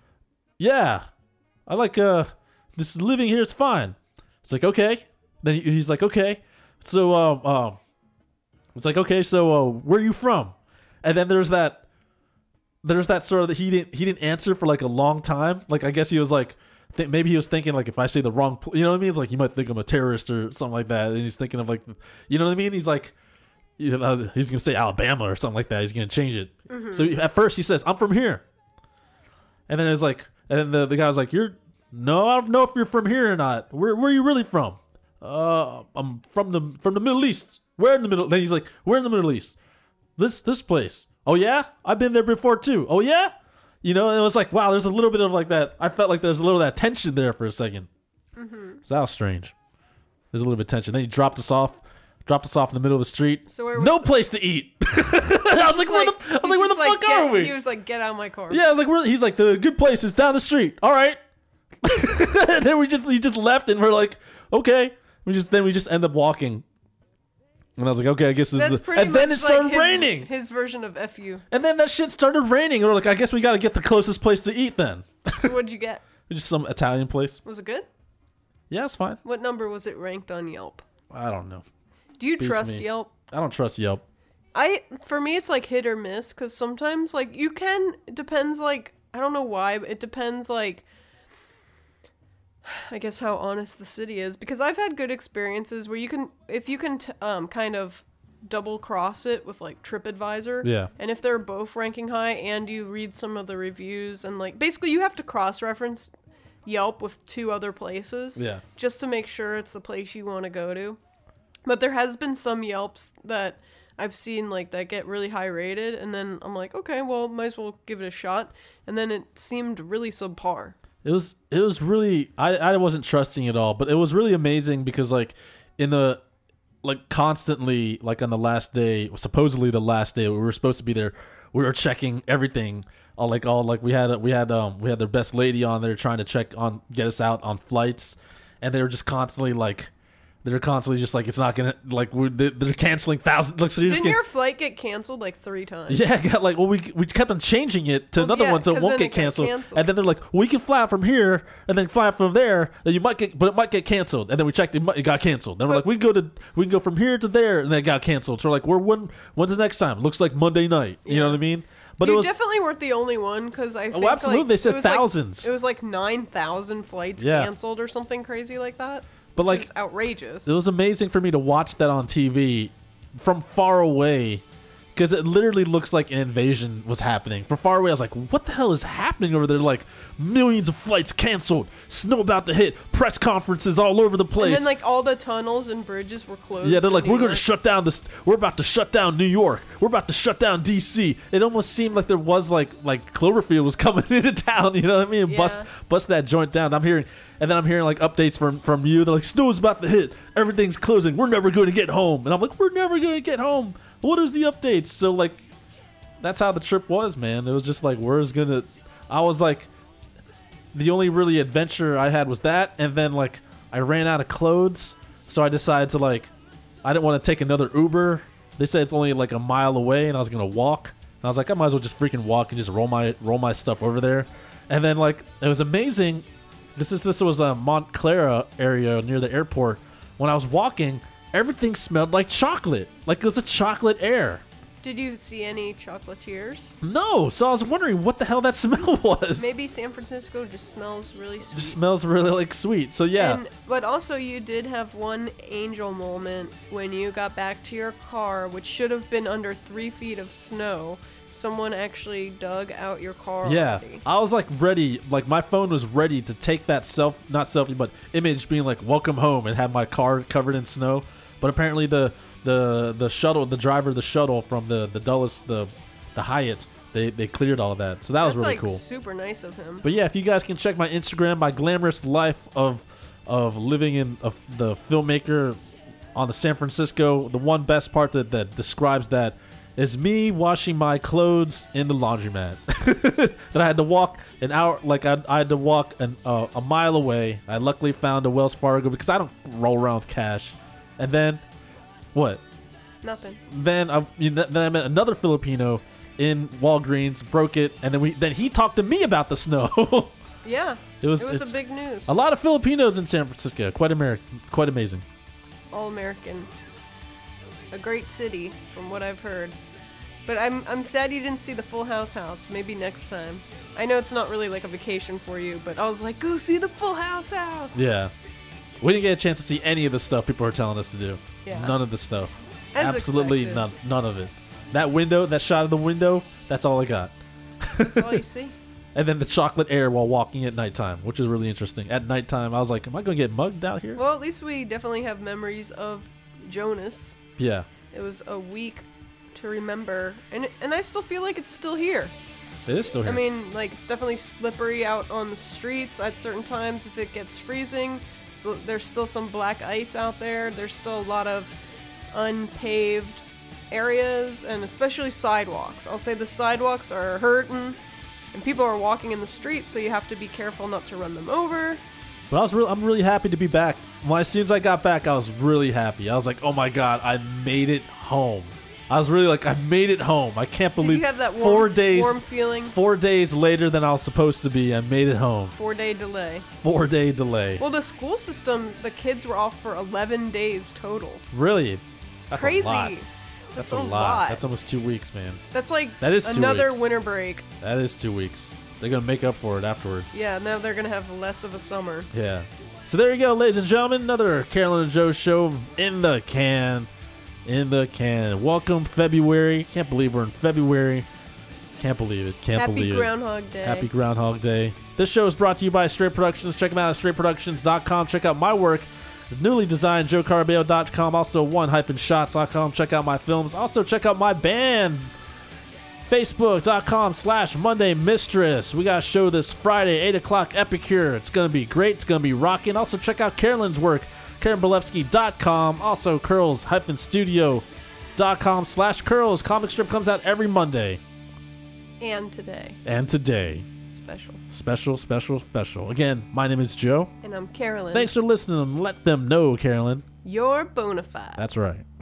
yeah, I like uh, this living here is fine. It's like, okay. Then he- he's like, okay. So um, um it's like, okay, so uh, where are you from? And then there's that, there's that sort of that he didn't he didn't answer for like a long time. Like I guess he was like, th- maybe he was thinking like if I say the wrong, pl- you know what I mean? It's like you might think I'm a terrorist or something like that. And he's thinking of like, you know what I mean? He's like. You know, he's gonna say Alabama or something like that. He's gonna change it. So at first he says, "I'm from here," and then it's like, and then the, the guy was like, "You're no, I don't know if you're from here or not. Where where are you really from?" Uh, I'm from the from the Middle East. Where in the middle? Then he's like, "Where in the Middle East?" This this place. Oh yeah, I've been there before too. Oh yeah, you know. And it was like, wow, there's a little bit of like that. I felt like there's a little of that tension there for a 2nd mm-hmm. So that was strange. There's a little bit of tension. Then he dropped us off. Dropped us off in the middle of the street. So where was no the- place to eat. I was like, where the, I was like, where the fuck get, are we? He was like, get out of my car. Yeah, I was like, where, he's like, the good place is down the street. All right. And then we just he just left, and we're like, okay. We just then we just end up walking. And I was like, okay, I guess this That's is. The, pretty and then it much started like his, raining. His version of F U. And then that shit started raining. And we're like, I guess we got to get the closest place to eat then. So what'd you get? Just some Italian place. Was it good? Yeah, it's fine. What number was it ranked on Yelp? I don't know. Do you Beats trust me. Yelp? I don't trust Yelp. I for me it's like hit or miss because sometimes like you can it depends like I don't know why but it depends like I guess how honest the city is because I've had good experiences where you can if you can t- um kind of double cross it with like TripAdvisor Yeah. and if they're both ranking high and you read some of the reviews and like basically you have to cross reference Yelp with two other places Yeah. just to make sure it's the place you want to go to. But there has been some Yelps that I've seen like that get really high rated, and then I'm like, okay, well, might as well give it a shot. And then it seemed really subpar. It was it was really I, I wasn't trusting it all, but it was really amazing because like in the like constantly like on the last day, supposedly the last day we were supposed to be there, we were checking everything. All like all like we had we had um we had their best lady on there trying to check on get us out on flights, and they were just constantly like. They're constantly just like it's not gonna like we're, they're they're canceling thousands. Like so you're just Didn't getting, your flight get canceled like three times? yeah, got like well we we kept on changing it to Well, another yeah, one so it 'cause won't then get it got canceled. canceled. And then they're like, well, we can fly it from here and then fly it from there. Then you might get, but it might get canceled. And then we checked, it, might, it got canceled. Then we're But- like, we can go to we can go from here to there, and then it got canceled. So we're like, we're when when's the next time? Looks like Monday night. You know Yeah. what I mean? But you it was definitely weren't the only one because I think absolutely, like, they said it was like- thousands. it was like nine thousand flights Yeah. canceled or something crazy like that. But, which like, is outrageous. it was amazing for me to watch that on T V from far away because it literally looks like an invasion was happening. From far away, I was like, what the hell is happening over there? Like, millions of flights canceled, snow about to hit, press conferences all over the place. And then, like, all the tunnels and bridges were closed. Yeah, they're in like, New we're going to York. shut down this. We're about to shut down New York. We're about to shut down D C. It almost seemed like there was like like Cloverfield was coming into town. You know what I mean? Yeah. Bust bust that joint down. I'm hearing, and then I'm hearing like updates from from you. They're like, snow's about to hit. Everything's closing. We're never going to get home. And I'm like, we're never going to get home. What is the updates? So like, that's how the trip was, man. It was just like, where's gonna? I was like, the only really adventure I had was that, and then like I ran out of clothes, so I decided to like, I didn't want to take another Uber. They said it's only like a mile away, and I was gonna walk. And I was like, I might as well just freaking walk and just roll my roll my stuff over there. And then like it was amazing. This is this was a Montclair area near the airport. When I was walking, everything smelled like chocolate. Like it was a chocolate air. Did you see any chocolatiers? No, so I was wondering what the hell that smell was. Maybe San Francisco just smells really sweet. Just smells really like sweet. So yeah. And, but also, you did have one angel moment when you got back to your car, which should have been under three feet of snow. Someone actually dug out your car Yeah, already. I was like ready, like my phone was ready to take that self, not selfie, but image being like welcome home and have my car covered in snow. But apparently the the the shuttle, the driver of the shuttle from the the Dulles, the the Hyatt, they they cleared all of that. So that was That's really like cool. super nice of him. But yeah, if you guys can check my Instagram, my glamorous life of of living in of the filmmaker on the San Francisco, the one best part that that describes that is me washing my clothes in the laundromat. That I had to walk an hour, like I, I had to walk an, uh, a mile away. I luckily found a Wells Fargo because I don't roll around with cash. And then, what? Nothing. Then I, you know, then I met another Filipino in Walgreens, broke it, and then we then he talked to me about the snow. Yeah. It was- It was it's- a big news. A lot of Filipinos in San Francisco, quite American, quite amazing. All American. A great city, from what I've heard. But I'm I'm sad you didn't see the Full House house. Maybe next time. I know it's not really like a vacation for you, but I was like, go see the Full House house. Yeah, we didn't get a chance to see any of the stuff people are telling us to do. Yeah. None of the stuff. As Absolutely expected. none. None of it. That window, that shot of the window, that's all I got. That's all you see. And then the chocolate air while walking at nighttime, which is really interesting. At nighttime, I was like, am I going to get mugged out here? Well, at least we definitely have memories of Jonas. Yeah, It was a week to remember, and and I still feel like it's still here. it is still here. I mean, like, it's definitely slippery out on the streets at certain times if it gets freezing. So there's still some black ice out there. There's still a lot of unpaved areas, and especially sidewalks. I'll say the sidewalks are hurting, and people are walking in the streets, so you have to be careful not to run them over. But I was really, I'm really happy to be back. When as soon as I got back, I was really happy. I was like, oh my god, I made it home. I was really like, I made it home. I can't Did believe you have that warm, four days, warm feeling? four days later than I was supposed to be. I made it home. Four-day delay. Four day delay. Well, the school system, the kids were off for eleven days total. Really? That's Crazy. a lot. That's, That's a a lot. lot. That's almost two weeks, man. That's like That is two another weeks. winter break. That is two weeks. They're gonna make up for it afterwards. Yeah, now they're gonna have less of a summer. Yeah. So there you go, ladies and gentlemen. Another Carolyn and Joe show in the can. In the can. Welcome February. Can't believe we're in February. Can't believe it. Can't Happy believe Groundhog Day. it. Happy Groundhog Day. This show is brought to you by Straight Productions. Check them out at straight productions dot com. Check out my work. It's newly designed joe carabeo dot com. Also one shots dot com. Check out my films. Also check out my band. Facebook dot com slash Monday Mistress. We got a show this Friday, eight o'clock, Epicure. It's going to be great. It's going to be rocking. Also, check out Carolyn's work, Karen Bolevsky dot com. Also, curls studio dot com slash curls. Comic strip comes out every Monday. And today. And today. Special. Special, special, special. Again, my name is Joe. And I'm Carolyn. Thanks for listening. Let them know, Carolyn. You're bona fide. That's right.